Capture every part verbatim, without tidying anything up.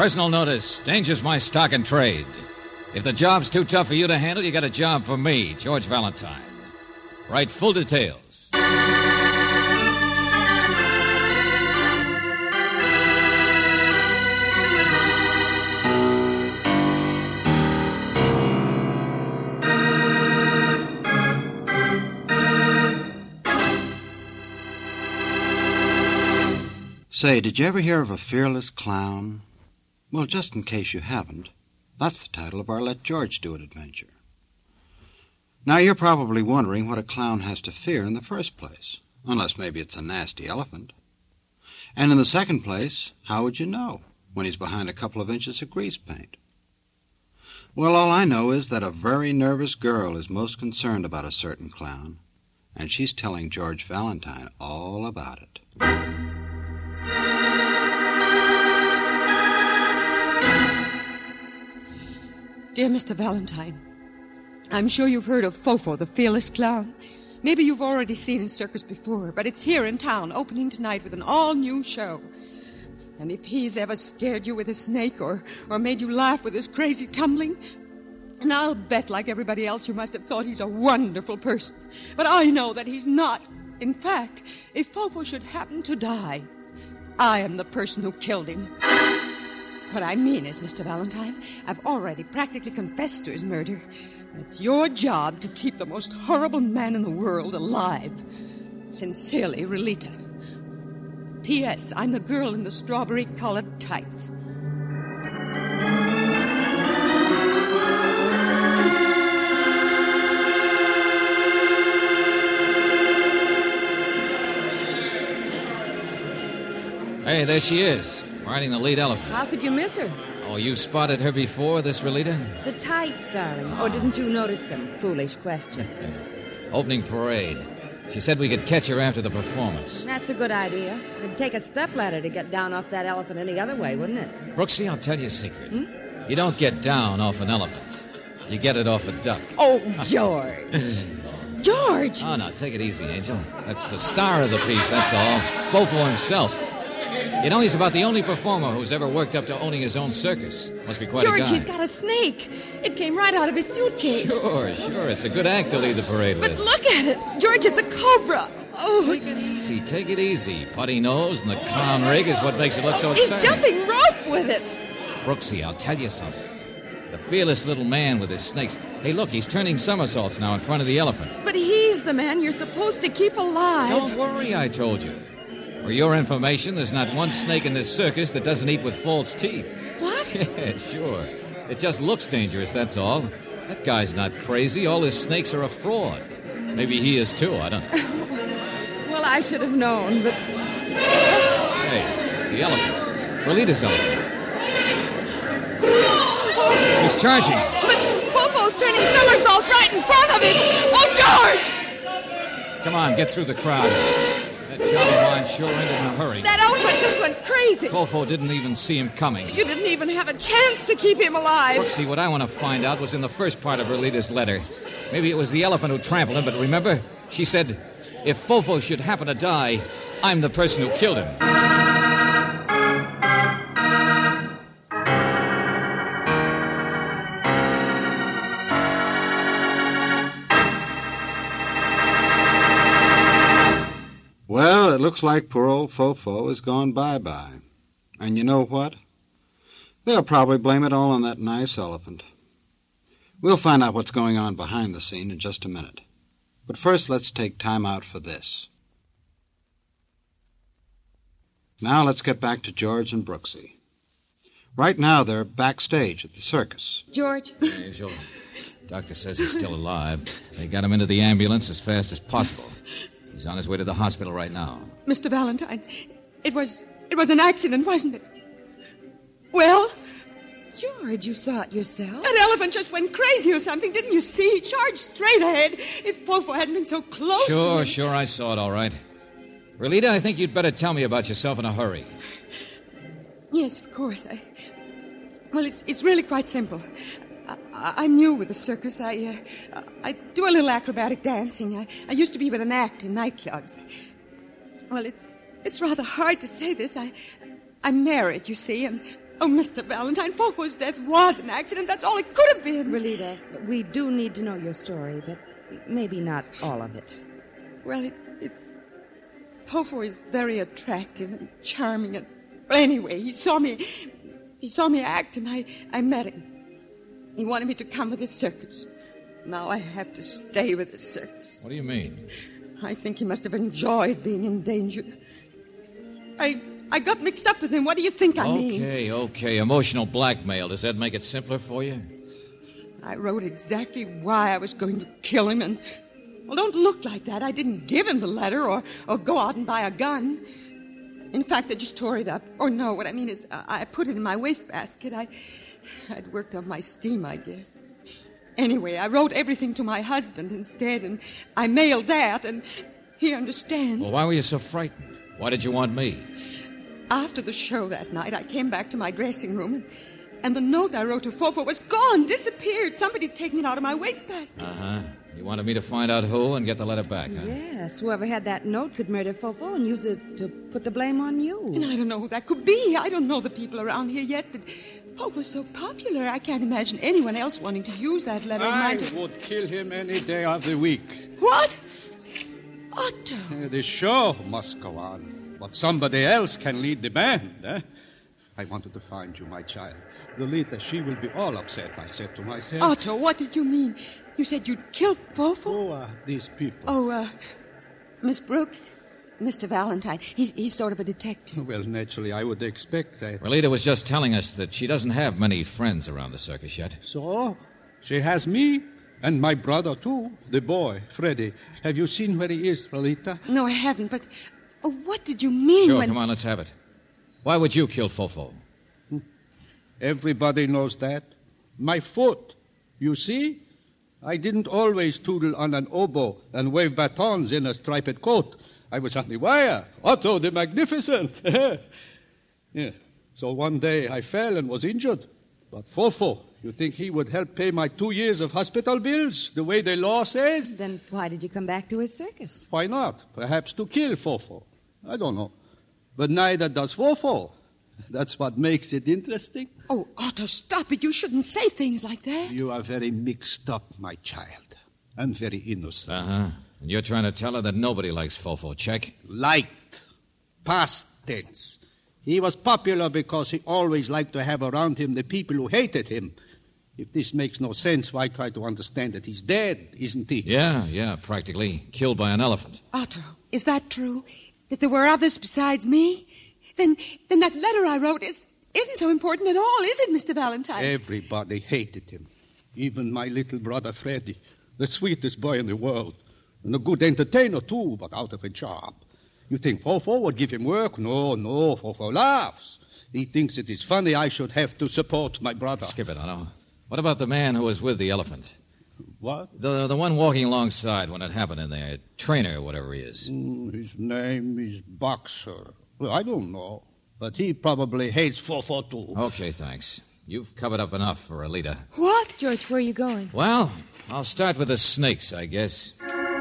Personal notice. Danger's my stock and trade. If the job's too tough for you to handle, you got a job for me, George Valentine. Write full details. Say, did you ever hear of a fearless clown? Well, just in case you haven't, that's the title of our Let George Do It adventure. Now, you're probably wondering what a clown has to fear in the first place, unless maybe it's a nasty elephant. And in the second place, how would you know when he's behind a couple of inches of grease paint? Well, all I know is that a very nervous girl is most concerned about a certain clown, and she's telling George Valentine all about it. Dear Mister Valentine, I'm sure you've heard of Fofo, the fearless clown. Maybe you've already seen his circus before, but it's here in town, opening tonight with an all-new show. And if he's ever scared you with a snake or, or made you laugh with his crazy tumbling, and I'll bet, like everybody else, you must have thought he's a wonderful person. But I know that he's not. In fact, if Fofo should happen to die, I am the person who killed him. What I mean is, Mister Valentine, I've already practically confessed to his murder. It's your job to keep the most horrible man in the world alive. Sincerely, Relita. P S. I'm the girl in the strawberry-colored tights. Hey, there she is, riding the lead elephant. How could you miss her? Oh, you spotted her before, this Relita? The tights, darling. Or didn't you notice them? Foolish question. Opening parade. She said we could catch her after the performance. That's a good idea. It'd take a stepladder to get down off that elephant any other way, wouldn't it? Brooksy, I'll tell you a secret. Hmm? You don't get down off an elephant. You get it off a duck. Oh, George. George! Oh, no, take it easy, Angel. That's the star of the piece, that's all. Fofo himself. You know, he's about the only performer who's ever worked up to owning his own circus. Must be quite George, a guy. he's got a snake. It came right out of his suitcase. Sure, sure. It's a good act to lead the parade But with. look at it. George, it's a cobra. Oh. Take it easy, take it easy. Putty nose and the clown rig is what makes it look so He's exciting. jumping rope with it. Brooksy, I'll tell you something. The fearless little man with his snakes. Hey, look, he's turning somersaults now in front of the elephant. But he's the man you're supposed to keep alive. Don't worry, I told you. For your information, there's not one snake in this circus that doesn't eat with false teeth. What? Yeah, sure. It just looks dangerous, that's all. That guy's not crazy. All his snakes are a fraud. Maybe he is, too. I don't know. Well, I should have known, but... Hey, the elephant. Relita's elephant. He's charging. But Fofo's turning somersaults right in front of him. Oh, George! Come on, get through the crowd. That job of mine sure ended in a hurry. That elephant just went crazy. Fofo didn't even see him coming. You didn't even have a chance to keep him alive. Brooksy, what I want to find out was in the first part of Relita's letter. Maybe it was the elephant who trampled him, but remember? She said, if Fofo should happen to die, I'm the person who killed him. Well, it looks like poor old Fofo has gone bye-bye. And you know what? They'll probably blame it all on that nice elephant. We'll find out what's going on behind the scene in just a minute. But first, let's take time out for this. Now let's get back to George and Brooksy. Right now, they're backstage at the circus. George. Angel, doctor says he's still alive. They got him into the ambulance as fast as possible. He's on his way to the hospital right now. Mister Valentine, it was it was an accident, wasn't it? Well? George, you saw it yourself. That elephant just went crazy or something, didn't you see? He charged straight ahead. If Fofo hadn't been so close to Sure, him. sure, I saw it all right. Relita, I think you'd better tell me about yourself in a hurry. Yes, of course. I, well, it's it's really quite simple. I, I, I'm new with the circus. I uh, I do a little acrobatic dancing. I, I used to be with an act in nightclubs. Well, it's it's rather hard to say this. I I'm married, you see, and Oh, Mister Valentine, Fofo's death was an accident. That's all it could have been. Relita, we do need to know your story, but maybe not all of it. Well, it, it's... Fofo is very attractive and charming. And, well, anyway, he saw me... He saw me act, and I, I met him. He wanted me to come with his circus. Now I have to stay with his circus. What do you mean? I think he must have enjoyed being in danger. I... I got mixed up with him. What do you think I mean? Okay, okay. Emotional blackmail. Does that make it simpler for you? I wrote exactly why I was going to kill him, and... Well, don't look like that. I didn't give him the letter or, or go out and buy a gun. In fact, I just tore it up. Or no, what I mean is uh, I put it in my wastebasket. I, I'd worked up my steam, I guess. Anyway, I wrote everything to my husband instead, and I mailed that, and he understands. Well, why were you so frightened? Why did you want me? After the show that night, I came back to my dressing room, and, and the note I wrote to Fofo was gone, disappeared. Somebody had taken it out of my wastebasket. Uh-huh. You wanted me to find out who and get the letter back, huh? Yes, whoever had that note could murder Fofo and use it to put the blame on you. And I don't know who that could be. I don't know the people around here yet, but Fofo's so popular, I can't imagine anyone else wanting to use that letter. I to... would kill him any day of the week. What? Otto. Uh, the show must go on. But somebody else can lead the band, eh? I wanted to find you, my child. Lolita, she will be all upset, I said to myself. Otto, what did you mean? You said you'd killed Fofo? Who are these people? Oh, uh, Miss Brooks, Mister Valentine. He's, he's sort of a detective. Well, naturally, I would expect that. Relita was just telling us that she doesn't have many friends around the circus yet. So, she has me and my brother, too, the boy, Freddie. Have you seen where he is, Relita? No, I haven't, but... Oh, what did you mean Sure, when... come on, let's have it. Why would you kill Fofo? Everybody knows that. My foot. You see? I didn't always toodle on an oboe and wave batons in a striped coat. I was on the wire. Otto the Magnificent. Yeah. So one day I fell and was injured. But Fofo, you think he would help pay my two years of hospital bills, the way the law says? Then why did you come back to his circus? Why not? Perhaps to kill Fofo. I don't know. But neither does Fofo. That's what makes it interesting. Oh, Otto, stop it. You shouldn't say things like that. You are very mixed up, my child. And very innocent. Uh-huh. And you're trying to tell her that nobody likes Fofo, check? Liked. Past tense. He was popular because he always liked to have around him the people who hated him. If this makes no sense, why try to understand that he's dead, isn't he? Yeah, yeah, practically. Killed by an elephant. Otto, is that true? That there were others besides me? Then then that letter I wrote is, isn't so important at all, is it, Mister Valentine? Everybody hated him. Even my little brother Freddie, the sweetest boy in the world. And a good entertainer, too, but out of a job. You think Fofo would give him work? No, no, Fofo laughs. He thinks it is funny I should have to support my brother. Skip it, Otto. What about the man who was with the elephant? What? The the one walking alongside when it happened in there. Trainer, or whatever he is. Mm, his name is Boxer. Well, I don't know. But he probably hates Fofo, too. Okay, thanks. You've covered up enough for Alita. What? George, where are you going? Well, I'll start with the snakes, I guess.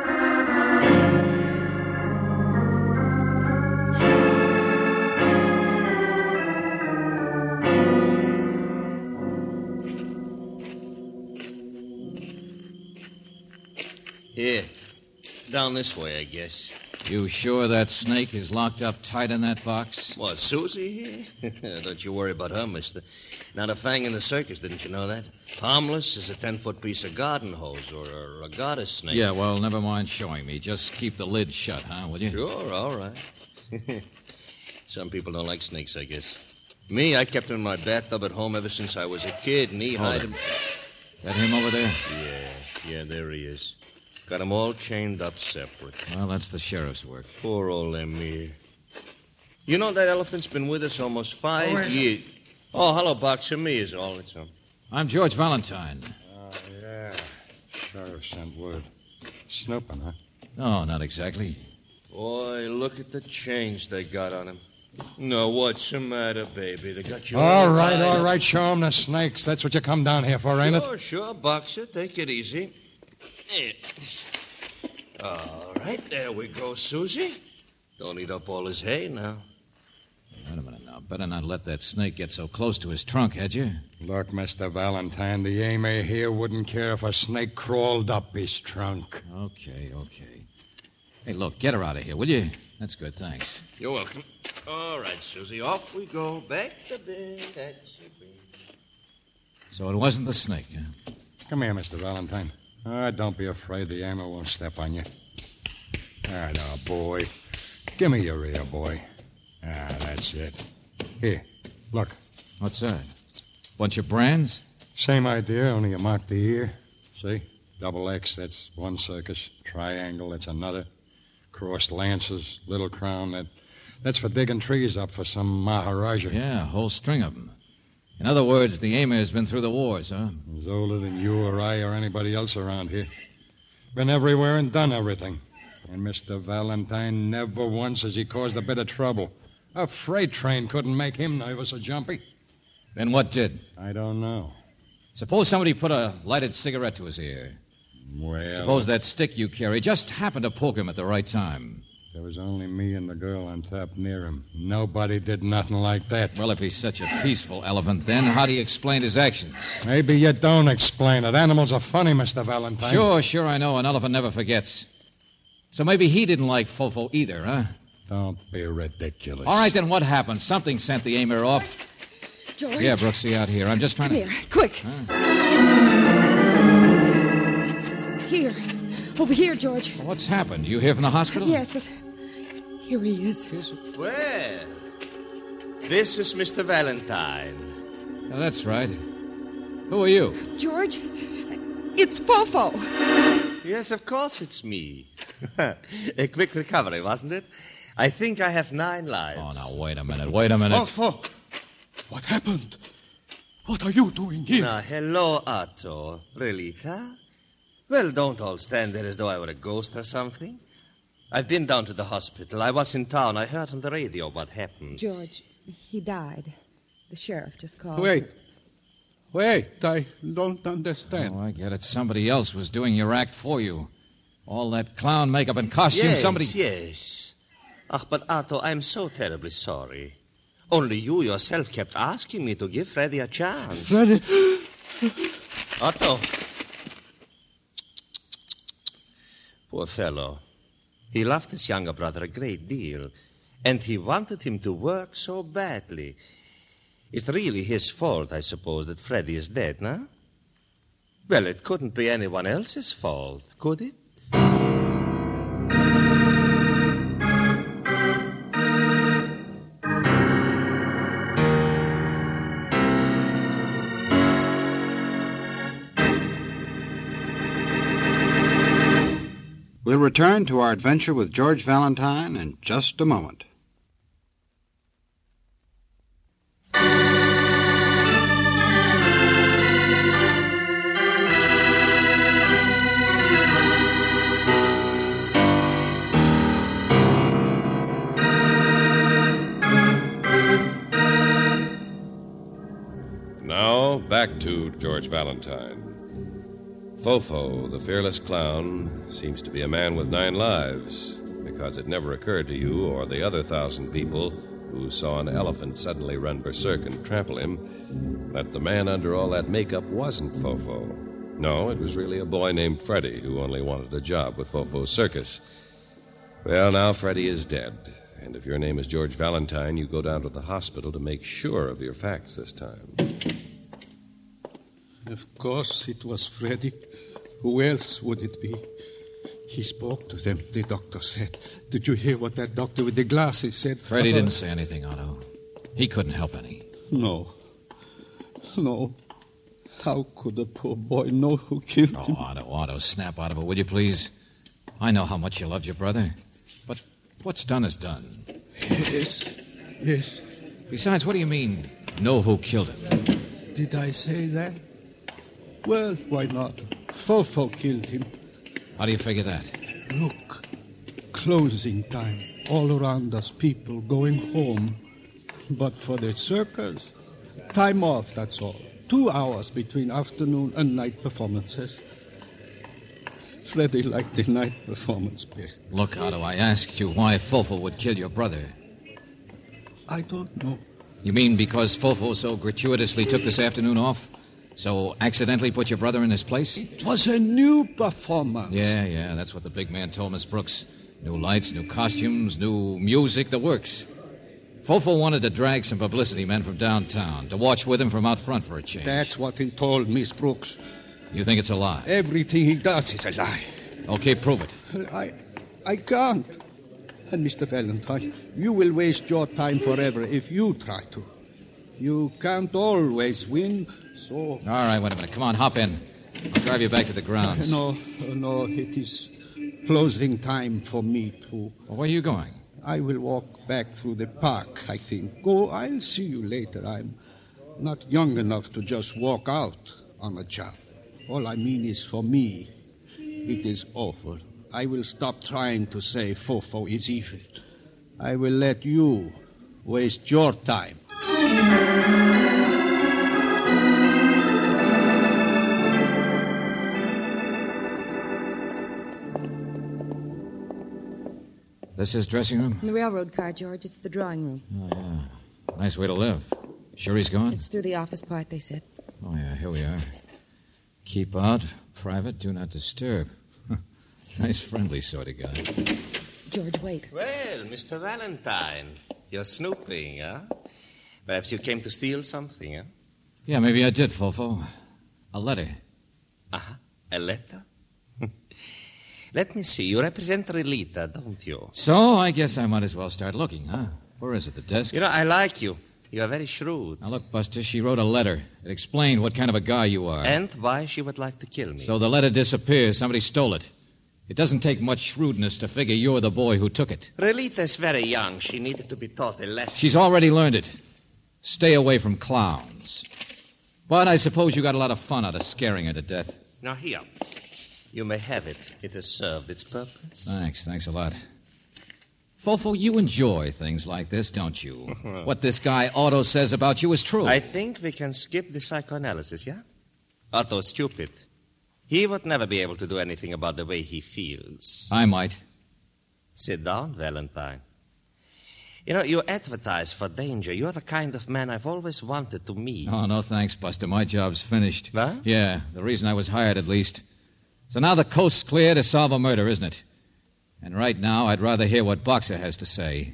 Here. Down this way, I guess. You sure that snake is locked up tight in that box? What, Susie here? Don't you worry about her, mister. Not a fang in the circus, didn't you know that? Harmless as a ten-foot piece of garden hose or a regatta snake. Yeah, well, never mind showing me. Just keep the lid shut, huh, will you? Sure, all right. Some people don't like snakes, I guess. Me, I kept him in my bathtub at home ever since I was a kid, knee high. Hold it. That him over there? Yeah, yeah, there he is. Got 'em all chained up separate. Well, that's the sheriff's work. Poor old Emir. You know, that elephant's been with us almost five Oh, years. Oh, hello, Boxer. Me is all. It's him. I'm George Valentine. Oh, yeah. Sheriff sent word. Snooping, huh? No, not exactly. Boy, look at the chains they got on him. No, what's the matter, baby? They got you All right, tied all up. right. Show 'em the snakes. That's what you come down here for, ain't it? Sure, sure, Boxer. Take it easy. There. All right, there we go, Susie. Don't eat up all his hay now. Wait a minute now. better not let that snake get so close to his trunk, had you? Look, Mister Valentine, the Emir here wouldn't care if a snake crawled up his trunk. Okay, okay. Hey, look, get her out of here, will you? That's good, thanks. You're welcome. All right, Susie, off we go. Back to bed. That's your bed. So it wasn't the snake, huh? Come here, Mister Valentine. Ah, don't be afraid. The Emir won't step on you. Ah, now, boy. Give me your ear, boy. Ah, that's it. Here, look. What's that? Bunch of brands? Same idea, only you mark the ear. See? Double X, that's one circus. Triangle, that's another. Crossed lances, little crown, that that's for digging trees up for some Maharaja. Yeah, a whole string of them. In other words, the Emir's been through the wars, huh? He's older than you or I or anybody else around here. Been everywhere and done everything. And Mister Valentine never once has he caused a bit of trouble. A freight train couldn't make him nervous or jumpy. Then what did? I don't know. Suppose somebody put a lighted cigarette to his ear. Well... Suppose that stick you carry just happened to poke him at the right time. There was only me and the girl on top near him. Nobody did nothing like that. Well, if he's such a peaceful elephant, then how do you explain his actions? Maybe you don't explain it. Animals are funny, Mister Valentine. Sure, sure, I know. An elephant never forgets. So maybe he didn't like Fofo either, huh? Don't be ridiculous. All right, then what happened? Something sent the Emir off. George? Yeah, Brooksy, out here. I'm just trying Come to... here, quick. Huh? Here. Over here, George. Well, what's happened? You here from the hospital? Yes, but here he is. Well, this is Mister Valentine. Oh, that's right. Who are you? George, it's Fofo. Yes, of course it's me. A quick recovery, wasn't it? I think I have nine lives. Oh, now, wait a minute, wait a minute. Fofo, what happened? What are you doing here? Now, hello, Otto. Relita? Well, don't all stand there as though I were a ghost or something. I've been down to the hospital. I was in town. I heard on the radio what happened. George, he died. The sheriff just called. Wait. Wait, I don't understand. Oh, I get it. Somebody else was doing your act for you. All that clown makeup and costume, yes, somebody... Yes, Ach, but Otto, I'm so terribly sorry. Only you yourself kept asking me to give Freddy a chance. Freddy... Otto. Poor fellow. He loved his younger brother a great deal, and he wanted him to work so badly. It's really his fault, I suppose, that Freddy is dead, no? Well, it couldn't be anyone else's fault, could it? We'll return to our adventure with George Valentine in just a moment. Now, back to George Valentine. Fofo, the fearless clown, seems to be a man with nine lives, because it never occurred to you or the other thousand people who saw an elephant suddenly run berserk and trample him that the man under all that makeup wasn't Fofo. No, it was really a boy named Freddy who only wanted a job with Fofo's circus. Well, now Freddy is dead, and if your name is George Valentine, you go down to the hospital to make sure of your facts this time. Of course it was Freddy. Who else would it be? He spoke to them, the doctor said. Did you hear what that doctor with the glasses said? Freddy didn't say anything, Otto. He couldn't help any. No. No. How could a poor boy know who killed Oh, him? Otto, Otto, snap out of it, will you please? I know how much you loved your brother. But what's done is done. Yes. Yes. Besides, what do you mean, know who killed him? Did I say that? Well, why not? Fofo killed him. How do you figure that? Look. Closing time. All around us, people going home. But for the circus, time off, that's all. Two hours between afternoon and night performances. Freddy liked the night performance best. Look, Otto, I asked you why Fofo would kill your brother. I don't know. You mean because Fofo so gratuitously took this afternoon off? So accidentally put your brother in his place? It was a new performance. Yeah, yeah, that's what the big man told Miss Brooks. New lights, new costumes, new music, the works. Fofo wanted to drag some publicity men from downtown to watch with him from out front for a change. That's what he told Miss Brooks. You think it's a lie? Everything he does is a lie. Okay, prove it. I, I can't. And Mister Valentine, you will waste your time forever if you try to. You can't always win, so... All right, wait a minute. Come on, hop in. I'll drive you back to the grounds. No, no, it is closing time for me too. Well, where are you going? I will walk back through the park, I think. Go, I'll see you later. I'm not young enough to just walk out on a job. All I mean is for me, it is awful. I will stop trying to say Fofo is evil. I will let you waste your time. This his dressing room? In the railroad car, George. It's the drawing room. Oh, yeah. Nice way to live. Sure he's gone? It's through the office part, they said. Oh, yeah, here we are. Keep out, private, do not disturb. Nice, friendly sort of guy. George, wait. Well, Mister Valentine, you're snooping, huh? Perhaps you came to steal something, huh? Yeah, maybe I did, Fofo. A letter. Uh-huh. A letter? Let me see. You represent Relita, don't you? So, I guess I might as well start looking, huh? Where is it, the desk? You know, I like you. You are very shrewd. Now, look, Buster, she wrote a letter. It explained what kind of a guy you are. And why she would like to kill me. So the letter disappears. Somebody stole it. It doesn't take much shrewdness to figure you're the boy who took it. Relita is very young. She needed to be taught a lesson. She's already learned it. Stay away from clowns. But I suppose you got a lot of fun out of scaring her to death. Now, here. You may have it. It has served its purpose. Thanks, thanks a lot. Fofo, you enjoy things like this, don't you? What this guy Otto says about you is true. I think we can skip the psychoanalysis, yeah? Otto's stupid. He would never be able to do anything about the way he feels. I might. Sit down, Valentine. You know, you advertise for danger. You're the kind of man I've always wanted to meet. Oh, no thanks, Buster. My job's finished. What? Yeah, the reason I was hired, at least. So now the coast's clear to solve a murder, isn't it? And right now, I'd rather hear what Boxer has to say.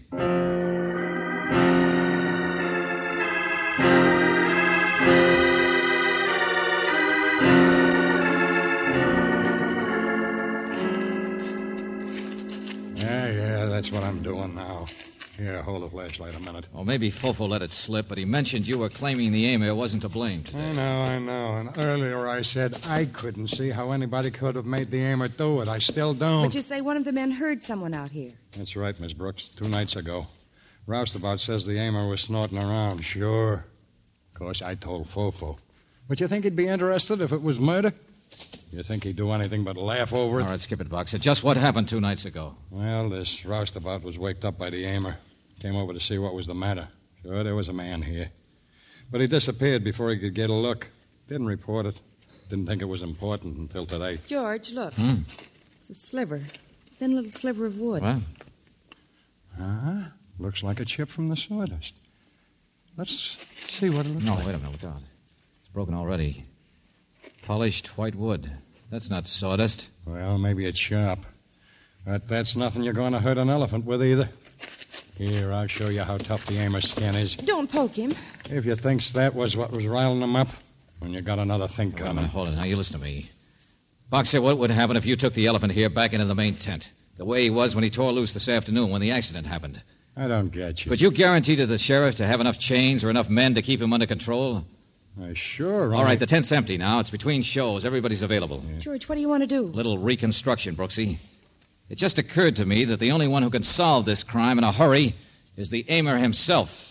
Yeah, yeah, that's what I'm doing now. Here, hold the flashlight a minute. Well, maybe Fofo let it slip, but he mentioned you were claiming the Emir wasn't to blame today. I know, I know. And earlier I said I couldn't see how anybody could have made the Emir do it. I still don't. But you say one of the men heard someone out here. That's right, Miss Brooks. Two nights ago. Roustabout says the Emir was snorting around. Sure. Of course, I told Fofo. But you think he'd be interested if it was murder? You think he'd do anything but laugh over it? All right, skip it, Boxer. Just what happened two nights ago? Well, this roustabout was waked up by the Emir. Came over to see what was the matter. Sure, there was a man here. But he disappeared before he could get a look. Didn't report it. Didn't think it was important until today. George, look. Hmm. It's a sliver. Thin little sliver of wood. What? Uh-huh. Looks like a chip from the sawdust. Let's see what it looks No, like. wait a minute. Look out. It's broken already. Polished white wood. That's not sawdust. Well, maybe it's sharp. But that's nothing you're going to hurt an elephant with either. Here, I'll show you how tough the Emir's skin is. Don't poke him. If you thinks that was what was riling him up, when you got another thing Wait a coming. minute, hold it. Now, you listen to me. Boxer, what would happen if you took the elephant here back into the main tent? The way he was when he tore loose this afternoon when the accident happened. I don't get you. Could you guarantee to the sheriff to have enough chains or enough men to keep him under control? Uh, sure. All right, the tent's empty now. It's between shows. Everybody's available. Yeah. George, what do you want to do? Little reconstruction, Brooksy. It just occurred to me that the only one who can solve this crime in a hurry is the Emir himself.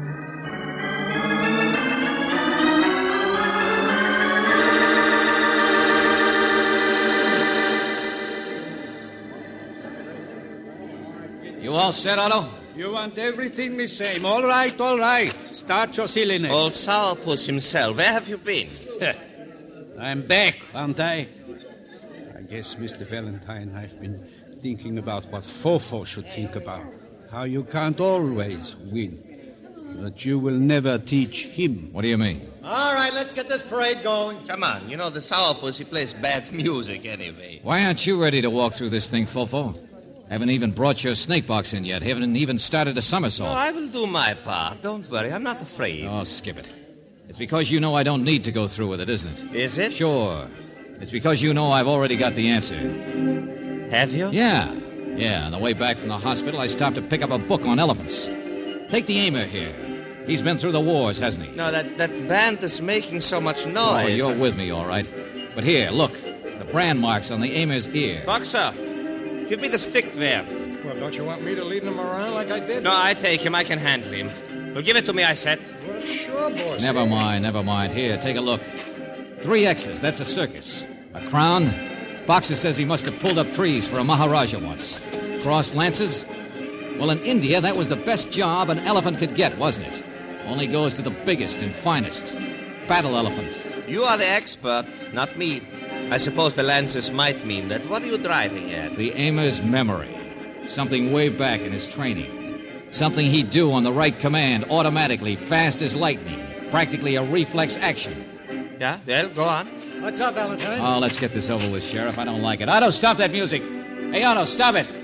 You all set, Otto? You want everything the same. All right, all right. Start your silliness. Old Sourpuss himself, where have you been? I'm back, aren't I? I guess, Mister Valentine, I've been thinking about what Fofo should think about. How you can't always win. But you will never teach him. What do you mean? All right, let's get this parade going. Come on, you know the sourpuss, he plays bad music anyway. Why aren't you ready to walk through this thing, Fofo? Haven't even brought your snake box in yet. Haven't even started a somersault. No, I will do my part. Don't worry, I'm not afraid. Oh, skip it. It's because you know I don't need to go through with it, isn't it? Is it? Sure. It's because you know I've already got the answer. Have you? Yeah. Yeah, on the way back from the hospital, I stopped to pick up a book on elephants. Take the Aimer here. He's been through the wars, hasn't he? No, that, that band is making so much noise. Oh, you're with me, all right. But here, look. The brand marks on the Aimer's ear. Boxer, give me the stick there. Well, don't you want me to lead him around like I did? No, I take him. I can handle him. Well, give it to me, I said. Well, sure, boss. Never mind, never mind. Here, take a look. Three X's, that's a circus. A crown. Boxer says he must have pulled up trees for a Maharaja once. Crossed lances. Well, in India, that was the best job an elephant could get, wasn't it? Only goes to the biggest and finest. Battle elephant. You are the expert, not me. I suppose the lances might mean that. What are you driving at? The Aimer's memory. Something way back in his training. Something he'd do on the right command, automatically, fast as lightning. Practically a reflex action. Yeah, well, go on. What's up, Valentine? Oh, let's get this over with, Sheriff. I don't like it. Otto, stop that music. Hey, Otto, stop it.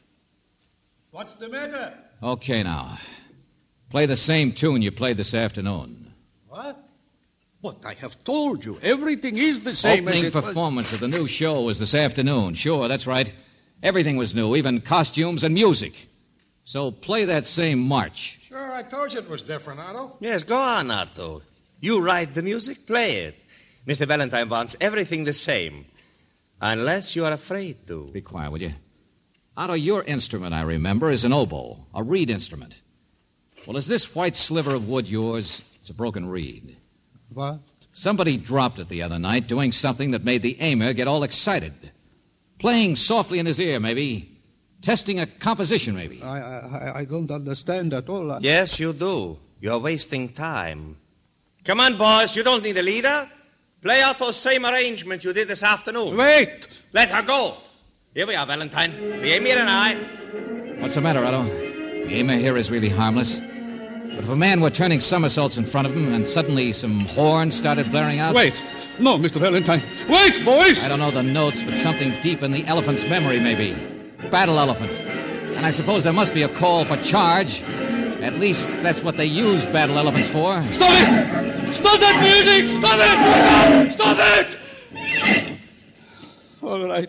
What's the matter? Okay, now. Play the same tune you played this afternoon. What? What I have told you. Everything is the same Opening as it was. performance of the new show was this afternoon. Sure, that's right. Everything was new, even costumes and music. So play that same march. Sure, I told you it was different, Otto. Yes, go on, Otto. You write the music, play it. Mister Valentine wants everything the same. Unless you are afraid to. Be quiet, will you? Otto, your instrument, I remember, is an oboe, a reed instrument. Well, is this white sliver of wood yours? It's a broken reed. What? Somebody dropped it the other night doing something that made the Aimer get all excited. Playing softly in his ear, maybe. Testing a composition, maybe. I, I, I don't understand at all. Yes, you do. You're wasting time. Come on, boys. You don't need a leader. Play out those same arrangement you did this afternoon. Wait! Let her go. Here we are, Valentine. The Emir and I. What's the matter, Otto? The Aimer here is really harmless. But if a man were turning somersaults in front of him and suddenly some horns started blaring out... Wait! No, Mister Valentine. Wait, boys! I don't know the notes, but something deep in the elephant's memory, maybe. Battle elephant. And I suppose there must be a call for charge. At least that's what they use battle elephants for. Stop it! Stop that music! Stop it! Stop it! All right.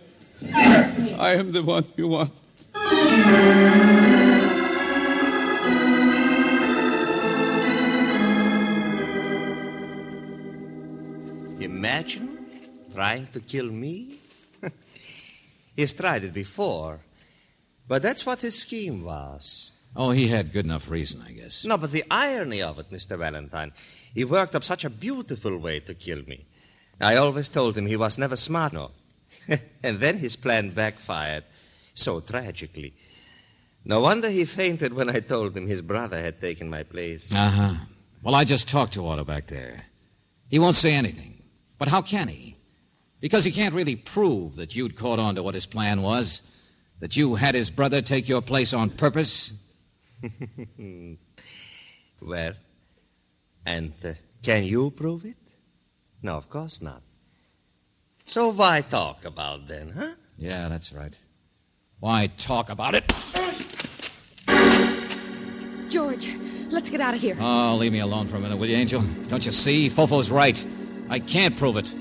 I am the one you want. Imagine trying to kill me? He's tried it before. But that's what his scheme was. Oh, he had good enough reason, I guess. No, but the irony of it, Mister Valentine, he worked up such a beautiful way to kill me. I always told him he was never smart enough. And then his plan backfired so tragically. No wonder he fainted when I told him his brother had taken my place. Uh-huh. Well, I just talked to Otto back there. He won't say anything. But how can he? Because he can't really prove that you'd caught on to what his plan was, that you had his brother take your place on purpose. Well, and uh, can you prove it? No, of course not. So why talk about then, huh? Yeah, that's right. Why talk about it? George, let's get out of here. Oh, leave me alone for a minute, will you, Angel? Don't you see? Fofo's right. I can't prove it.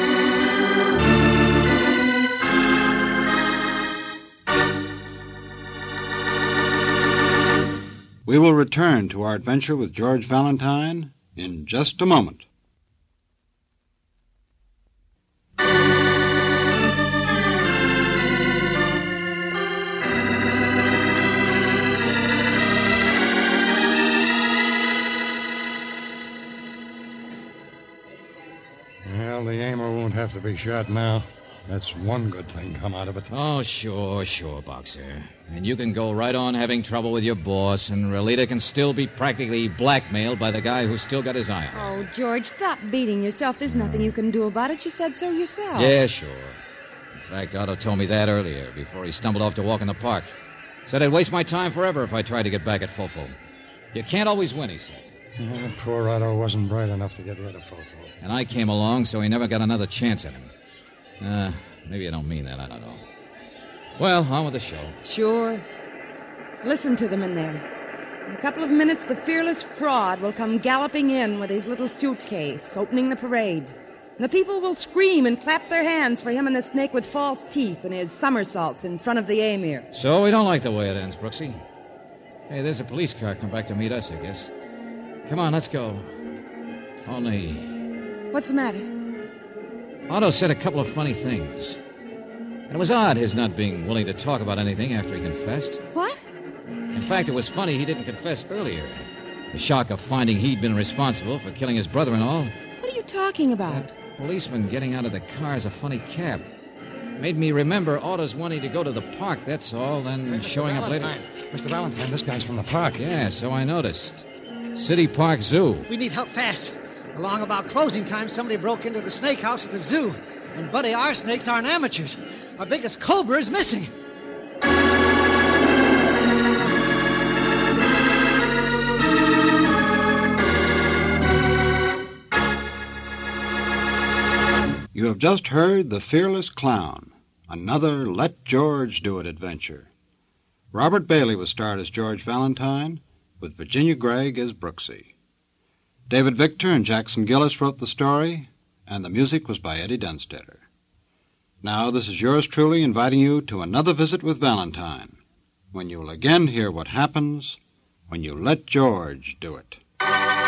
We will return to our adventure with George Valentine in just a moment. Well, the Aimer won't have to be shot now. That's one good thing come out of it. Oh, sure, sure, Boxer. And you can go right on having trouble with your boss, and Relita can still be practically blackmailed by the guy who's still got his eye on her. Oh, George, stop beating yourself. There's nothing you can do about it. You said so yourself. Yeah, sure. In fact, Otto told me that earlier, before he stumbled off to walk in the park. Said I'd waste my time forever if I tried to get back at Fofo. You can't always win, he said. Yeah, poor Otto wasn't bright enough to get rid of Fofo. And I came along, so he never got another chance at him. Uh, maybe you don't mean that, I don't know. Well, on with the show. Sure. Listen to them in there. In a couple of minutes, the fearless fraud will come galloping in with his little suitcase, opening the parade. And the people will scream and clap their hands for him and the snake with false teeth and his somersaults in front of the emir. So we don't like the way it ends, Brooksy. Hey, there's a police car come back to meet us, I guess. Come on, let's go. Only... What's the matter? Otto said a couple of funny things. And it was odd his not being willing to talk about anything after he confessed. What? In fact, it was funny he didn't confess earlier. The shock of finding he'd been responsible for killing his brother-in-law. What are you talking about? That policeman getting out of the car is a funny cab. Made me remember Otto's wanting to go to the park, that's all, then Hey, showing up later. Mister Valentine, this guy's from the park. Yeah, so I noticed. City Park Zoo. We need help fast. Along about closing time, somebody broke into the snake house at the zoo. And, buddy, our snakes aren't amateurs. Our biggest cobra is missing. You have just heard The Fearless Clown, another Let George Do It adventure. Robert Bailey was starred as George Valentine, with Virginia Gregg as Brooksy. David Victor and Jackson Gillis wrote the story, and the music was by Eddie Dunstetter. Now, this is yours truly inviting you to another visit with Valentine, when you will again hear what happens when you let George do it.